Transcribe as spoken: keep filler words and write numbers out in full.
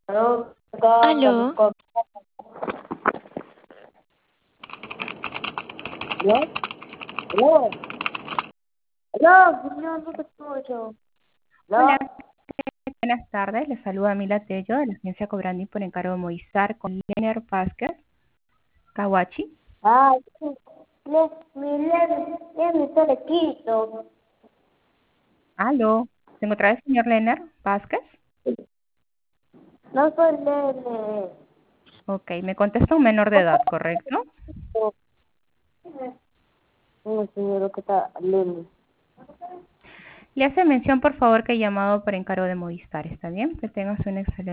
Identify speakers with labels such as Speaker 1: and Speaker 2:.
Speaker 1: Aló, acá,
Speaker 2: Aló,
Speaker 1: acá, ¿aló? ¿Aló? ¿Aló? Señor, no te escucho.
Speaker 3: Hola,
Speaker 1: ¿Aló?
Speaker 3: buenas tardes. Les saluda Mila Tello de la agencia Cobrandi por encargo de Movistar con Leonard Vázquez, Kawachi.
Speaker 1: Ah, sí, le, mi Len, Len, está le quito.
Speaker 3: Aló, ¿tengo otra vez señor Leonard Vázquez?
Speaker 1: No soy Lene.
Speaker 3: Ok, me contesta un menor de edad, ¿correcto?
Speaker 1: No, señor, ¿qué está Lene?
Speaker 3: Le hace mención, por favor, que he llamado por encargo de Movistar, ¿está bien? Que tengas un excelente